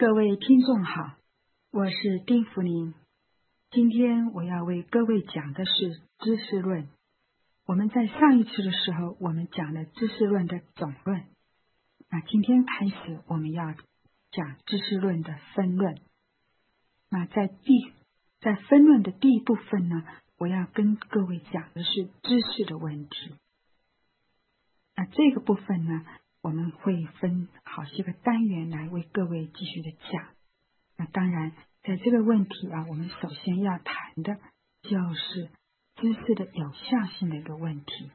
各位听众好，我是丁福林。今天我要为各位讲的是知识论。我们在上一次的时候，我们讲了知识论的总论。那今天开始，我们要讲知识论的分论。那在分论的第一部分呢，我要跟各位讲的是知识的问题。那这个部分呢，我们会分好些个单元来为各位继续的讲。那当然，在这个问题我们首先要谈的就是知识的有效性的一个问题。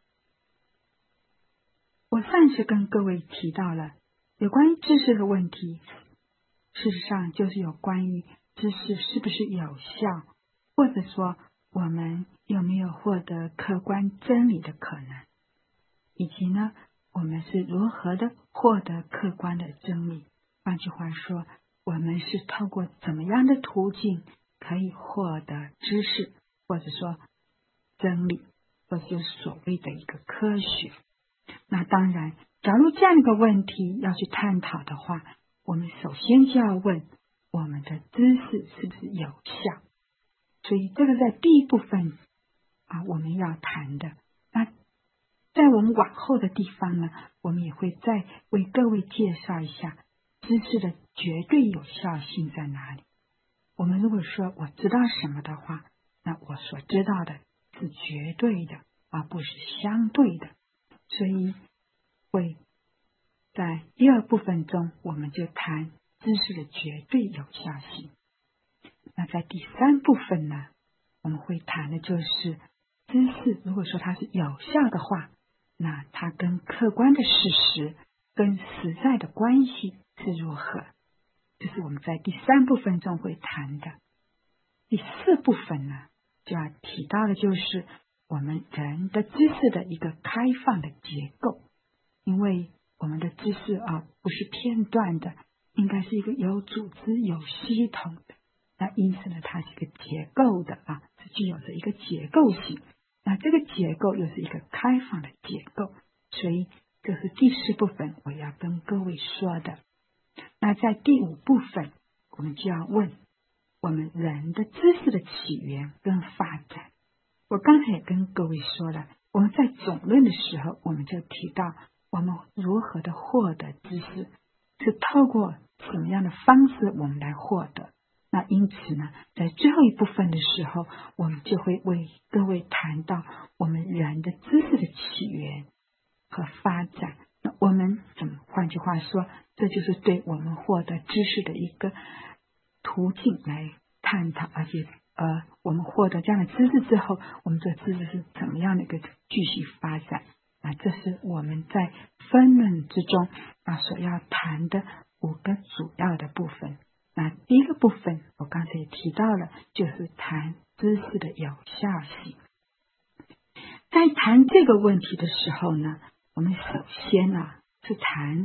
我上次跟各位提到了有关于知识的问题，事实上就是有关于知识是不是有效，或者说我们有没有获得客观真理的可能，以及呢，我们是如何的获得客观的真理。换句话说，我们是透过怎么样的途径可以获得知识，或者说真理，或者就是所谓的一个科学。那当然，假如这样一个问题要去探讨的话，我们首先就要问我们的知识是不是有效。所以这个在第一部分我们要谈的。那在我们往后的地方呢，我们也会再为各位介绍一下知识的绝对有效性在哪里。我们如果说我知道什么的话，那我所知道的是绝对的，而不是相对的。所以会在第二部分中，我们就谈知识的绝对有效性。那在第三部分呢，我们会谈的就是知识如果说它是有效的话，那它跟客观的事实跟实在的关系是如何，这是我们在第三部分中会谈的。第四部分呢，就要提到的就是我们人的知识的一个开放的结构。因为我们的知识不是片段的，应该是一个有组织有系统的。那因此呢，它是一个结构的是具有着一个结构性。那这个结构又是一个开放的结构，所以这是第四部分我要跟各位说的。那在第五部分，我们就要问我们人的知识的起源跟发展。我刚才也跟各位说了，我们在总论的时候，我们就提到我们如何的获得知识，是透过什么样的方式我们来获得。那因此呢，在最后一部分的时候，我们就会为各位谈到我们人的知识的起源和发展。那我们换句话说，这就是对我们获得知识的一个途径来探讨，而且我们获得这样的知识之后，我们这知识是怎么样的一个继续发展。那这是我们在分论之中所要谈的5个主要的部分。那第一个部分我刚才也提到了，就是谈知识的有效性。在谈这个问题的时候呢，我们首先是谈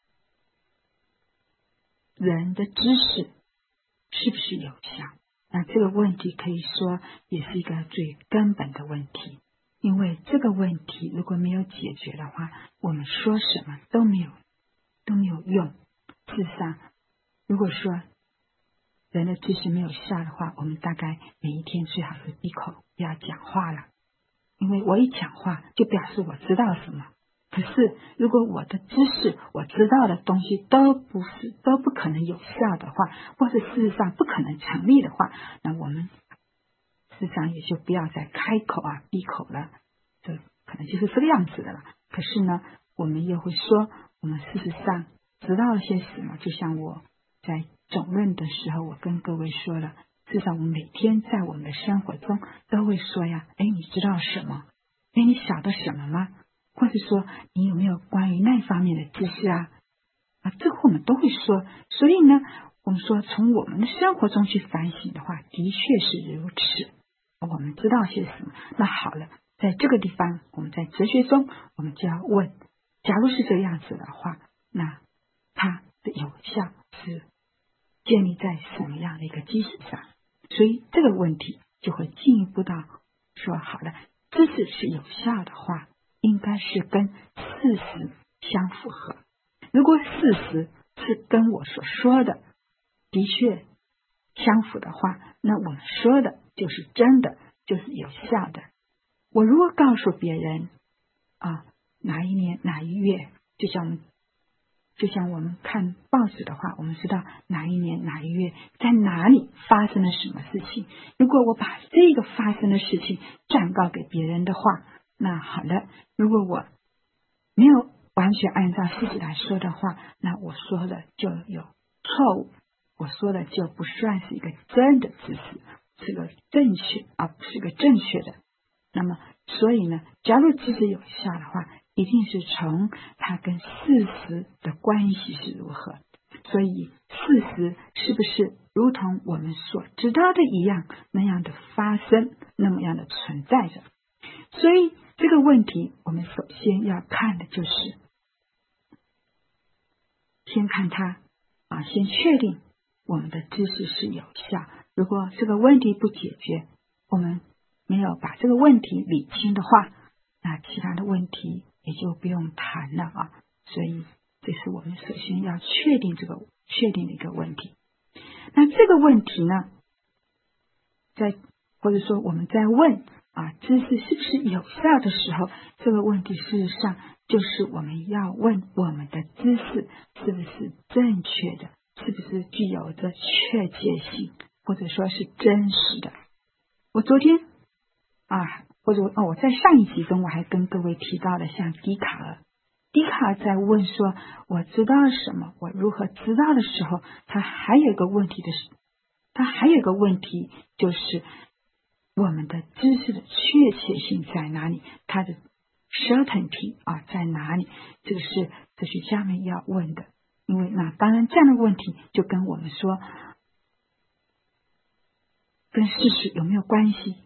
人的知识是不是有效。那这个问题可以说也是一个最根本的问题，因为这个问题如果没有解决的话，我们说什么都没有用。事实上，如果说人的知识没有效的话，我们大概每一天最好是闭口不要讲话了，因为我一讲话就表示我知道什么。可是如果我的知识我知道的东西都不可能有效的话，或是事实上不可能成立的话，那我们事实上也就不要再开口闭口了，这可能就是这个样子的了。可是呢，我们又会说我们事实上知道了些什么。就像我在总论的时候，我跟各位说了，事实上我们每天在我们的生活中都会说呀，你知道什么？你晓得什么吗？或者说你有没有关于那方面的知识这个我们都会说。所以呢，我们说从我们的生活中去反省的话，的确是如此。我们知道些什么？那好了，在这个地方我们在哲学中我们就要问，假如是这个样子的话，那它的有效是建立在什么样的一个基础上？所以这个问题就会进一步到说，好了，知识是有效的话，应该是跟事实相符合。如果事实是跟我所说的的确相符的话，那我们说的就是真的，就是有效的。我如果告诉别人哪一年哪一月，就像我们看报纸的话，我们知道哪一年哪一月在哪里发生了什么事情。如果我把这个发生的事情转告给别人的话，那好了，如果我没有完全按照事实来说的话，那我说的就有错误，我说的就不算是一个真的知识，是个正确而不是个正确的。那么所以呢，假如知识有效的话，一定是从它跟事实的关系是如何。所以事实是不是如同我们所知道的一样，那样的发生，那么样的存在着。所以这个问题我们首先要看的就是先看它先确定我们的知识是有效。如果这个问题不解决，我们没有把这个问题理清的话，那其他的问题也就不用谈了所以这是我们首先要确定的一个问题。那这个问题呢，或者说我们在问知识是不是有效的时候，这个问题事实上就是我们要问我们的知识是不是正确的，是不是具有着确切性，或者说是真实的。我昨天我在上一集中我还跟各位提到了像笛卡尔在问说我知道了什么，我如何知道的时候，他还有一个问题就是我们的知识的确切性在哪里，它的 certainty 在哪里，这个是哲学家们要问的。因为当然这样的问题就跟我们说跟事实有没有关系，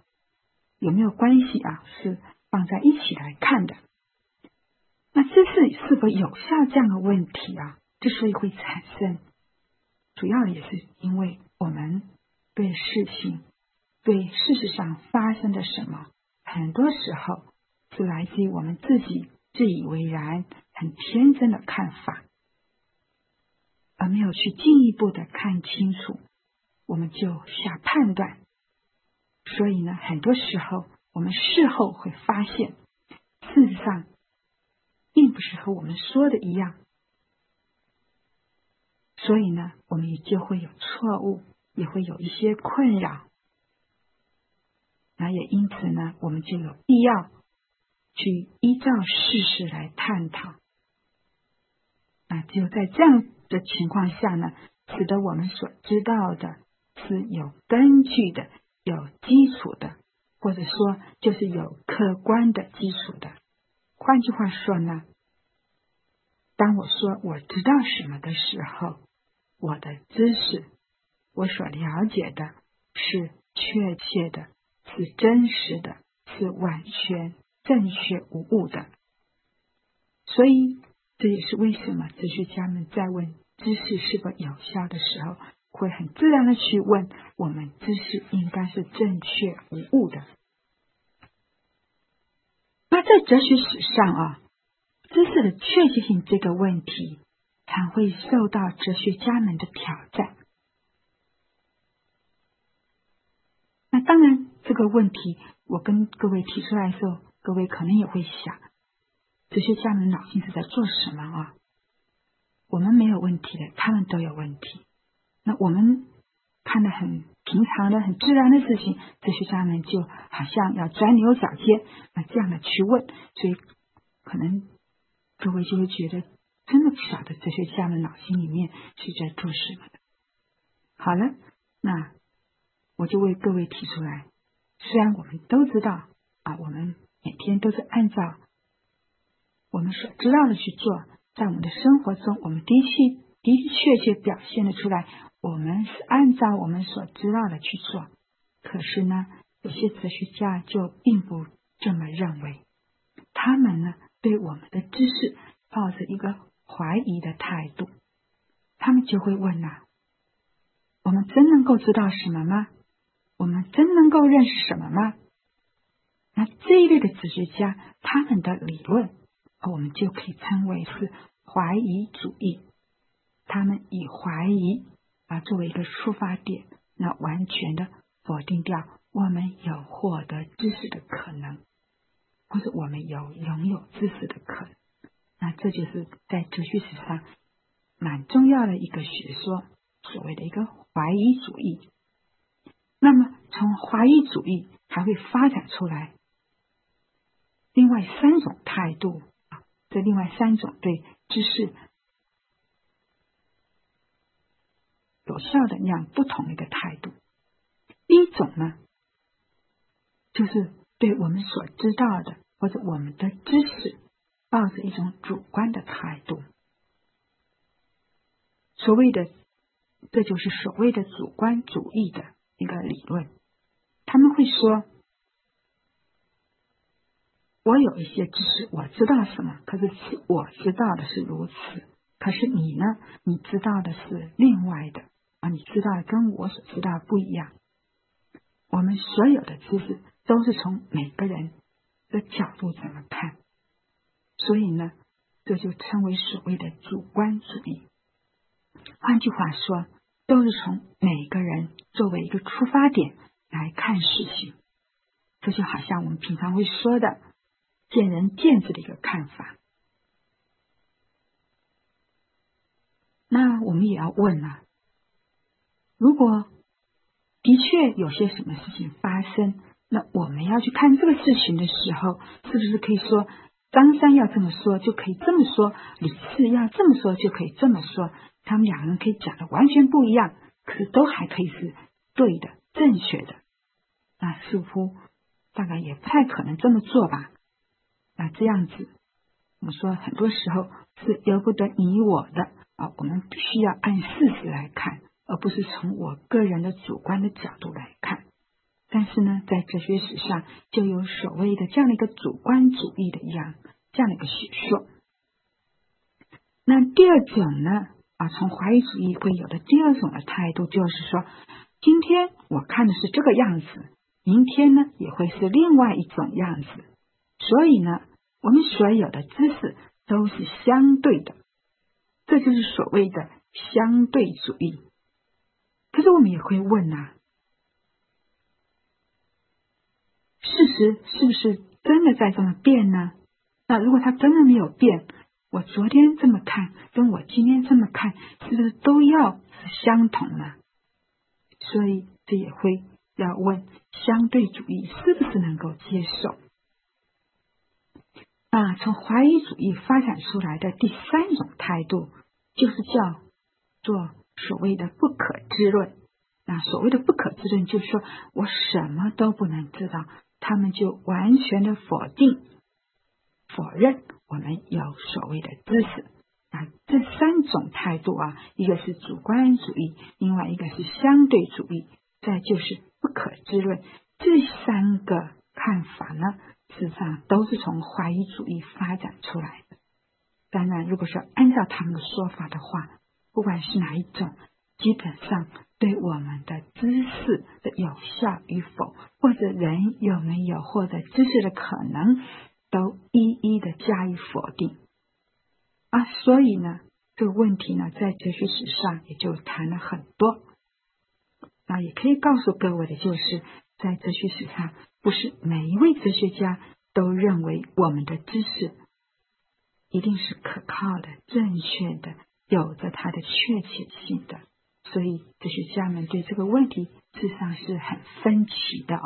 是放在一起来看的。那知识是否有效这样的问题之所以会产生，主要也是因为我们对事实上发生的什么，很多时候是来自于我们自己自以为然很天真的看法，而没有去进一步的看清楚，我们就下判断。所以呢，很多时候我们事后会发现，事实上并不是和我们说的一样，所以呢，我们也就会有错误，也会有一些困扰。那也因此呢，我们就有必要去依照事实来探讨。只有在这样的情况下呢，使得我们所知道的是有根据的，有基础的，或者说就是有客观的基础的。换句话说呢，当我说我知道什么的时候，我的知识，我所了解的是确切的，是真实的，是完全正确无误的。所以这也是为什么哲学家们在问知识是否有效的时候，会很自然的去问我们知识应该是正确无误的。那在哲学史上知识的确切性这个问题常会受到哲学家们的挑战。那当然这个问题我跟各位提出来的时候，各位可能也会想，哲学家们脑筋是在做什么我们没有问题的，他们都有问题。那我们看得很平常的很自然的事情，哲学家们就好像要钻牛角尖这样的去问，所以可能各位就会觉得真的不晓得哲学家们脑筋里面是在做什么的。好了，那我就为各位提出来，虽然我们都知道我们每天都是按照我们所知道的去做，在我们的生活中我们的确表现得出来，我们是按照我们所知道的去做。可是呢，有些哲学家就并不这么认为，他们呢对我们的知识抱着一个怀疑的态度。他们就会问我们真能够知道什么吗？我们真能够认识什么吗？那这一类的哲学家，他们的理论我们就可以称为是怀疑主义。 他们以怀疑作为一个出发点，那完全的否定掉我们有获得知识的可能，或者我们有拥有知识的可能。那这就是在哲学史上蛮重要的一个学说，所谓的一个怀疑主义。那么从怀疑主义还会发展出来另外三种态度，这另外三种对知识有效的那样不同的一个态度。第一种呢，就是对我们所知道的或者我们的知识抱着一种主观的态度，这就是所谓的主观主义的一个理论。他们会说，我有一些知识，我知道什么，可是我知道的是如此，可是你呢，你知道的是另外的你知道的跟我所知道的不一样。我们所有的知识都是从每个人的角度怎么看，所以呢，这就称为所谓的主观主义。换句话说，都是从每个人作为一个出发点来看事情。这就好像我们平常会说的见仁见智的一个看法。那我们也要问如果的确有些什么事情发生，那我们要去看这个事情的时候，是不是可以说张三要这么说就可以这么说，李四要这么说就可以这么说，他们两个人可以讲的完全不一样，可是都还可以是对的正确的。那似乎大概也不太可能这么做吧。那这样子我们说很多时候是由不得你我的我们必须要按事实来看，而不是从我个人的主观的角度来看。但是呢，在哲学史上就有所谓的这样的一个主观主义的这样的一个学说。那第二种呢从怀疑主义会有的第二种的态度，就是说今天我看的是这个样子，明天呢也会是另外一种样子，所以呢我们所有的知识都是相对的，这就是所谓的相对主义。可是我们也会问事实是不是真的在这么变呢？那如果它真的没有变，我昨天这么看跟我今天这么看是不是都要是相同呢？所以这也会要问相对主义是不是能够接受。从怀疑主义发展出来的第三种态度，就是叫做所谓的不可知论。那所谓的不可知论，就是说我什么都不能知道，他们就完全的否认我们有所谓的知识。这三种态度一个是主观主义，另外一个是相对主义，再就是不可知论。这三个看法呢，事实上都是从怀疑主义发展出来的。当然，如果说按照他们的说法的话，不管是哪一种，基本上对我们的知识的有效与否，或者人有没有获得知识的可能，都一一的加以否定。所以呢，这个问题呢，在哲学史上也就谈了很多。那也可以告诉各位的就是，在哲学史上，不是每一位哲学家都认为我们的知识一定是可靠的、正确的，有着它的确切性的。所以哲学家们对这个问题事实上是很分歧的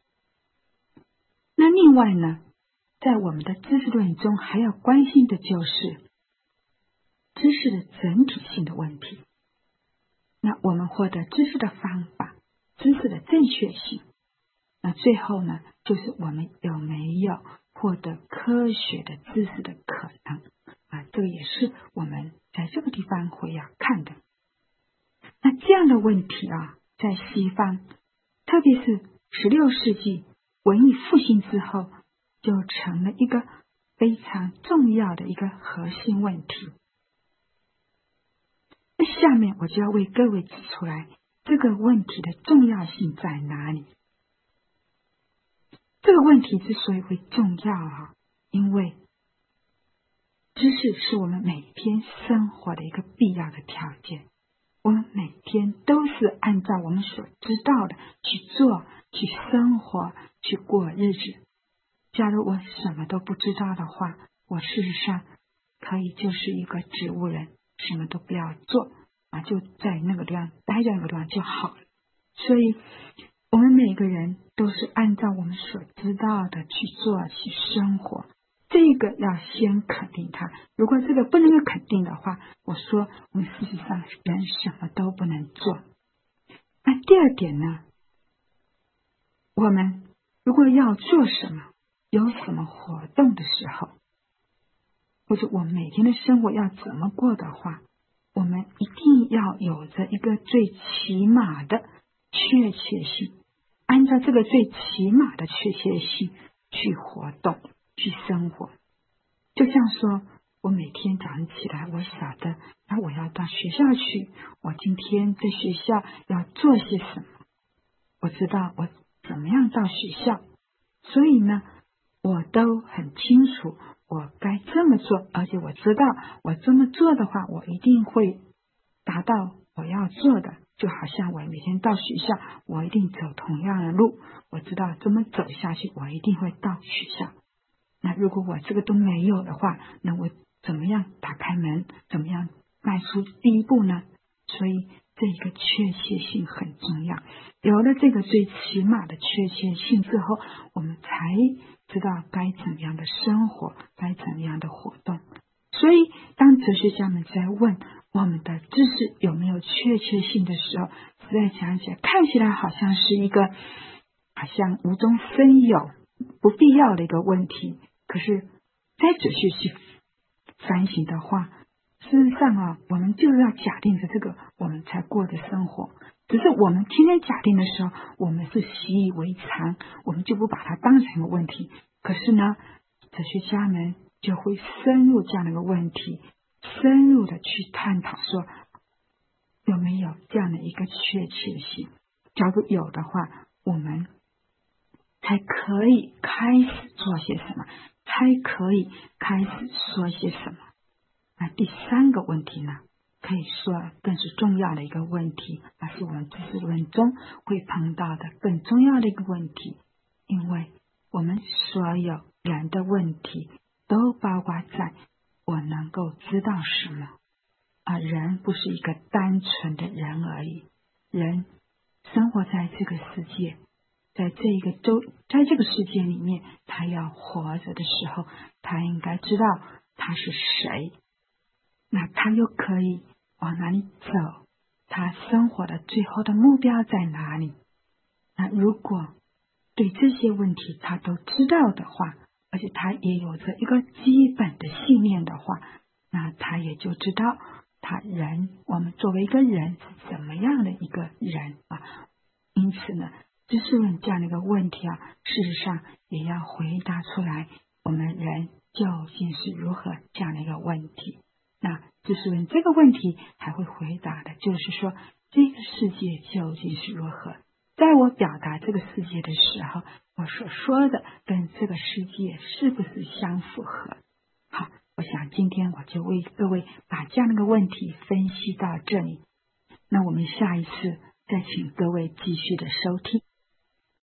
那另外呢，在我们的知识论中还要关心的就是知识的整体性的问题。那我们获得知识的方法，知识的正确性，那最后呢，就是我们有没有获得科学的知识的可能这个也是我们在这个地方会要看的。那这样的问题在西方，特别是16世纪文艺复兴之后，就成了一个非常重要的一个核心问题。那下面我就要为各位指出来这个问题的重要性在哪里。这个问题之所以会重要因为知识是我们每天生活的一个必要的条件。我们每天都是按照我们所知道的去做、去生活、去过日子。假如我什么都不知道的话，我事实上可以就是一个植物人，什么都不要做就在那个地方待在那个地方就好了。所以我们每个人都是按照我们所知道的去做、去生活，这个要先肯定它。如果这个不能够肯定的话，我说我们事实上人什么都不能做。那第二点呢，我们如果要做什么，有什么活动的时候，或者我们每天的生活要怎么过的话，我们一定要有着一个最起码的确切性，按照这个最起码的确切性去活动、去生活。就像说我每天早上起来，我晓得我要到学校去，我今天在学校要做些什么，我知道我怎么样到学校，所以呢我都很清楚我该这么做，而且我知道我这么做的话，我一定会达到我要做的。就好像我每天到学校，我一定走同样的路，我知道这么走下去，我一定会到学校。那如果我这个都没有的话，那我怎么样打开门，怎么样迈出第一步呢？所以这一个确切性很重要。有了这个最起码的确切性之后，我们才知道该怎么样的生活，该怎么样的活动。所以当哲学家们在问我们的知识有没有确切性的时候，实在讲起来看起来好像是一个好像无中生有不必要的一个问题，可是在哲学去反省的话，事实上我们就是要假定着这个我们才过的生活，只是我们天天假定的时候，我们是习以为常，我们就不把它当成一个问题。可是呢，哲学家们就会深入这样的一个问题，深入的去探讨说有没有这样的一个确切性。假如有的话，我们才可以开始做些什么，才可以开始说些什么。那第三个问题呢，可以说更是重要的一个问题，而是我们知识论中会碰到的更重要的一个问题。因为我们所有人的问题都包括在我能够知道什么，而人不是一个单纯的人而已。人生活在这个世界，在这个世界里面，他要活着的时候，他应该知道他是谁，那他又可以往哪里走，他生活的最后的目标在哪里。那如果对这些问题他都知道的话，而且他也有着一个基本的信念的话，那他也就知道我们作为一个人是怎么样的一个人因此呢，知识论这样的一个问题事实上也要回答出来，我们人究竟是如何这样的一个问题。那知识论这个问题还会回答的就是说，这个世界究竟是如何。在我表达这个世界的时候，我所说的跟这个世界是不是相符合。好，我想今天我就为各位把这样的一个问题分析到这里，那我们下一次再请各位继续的收听。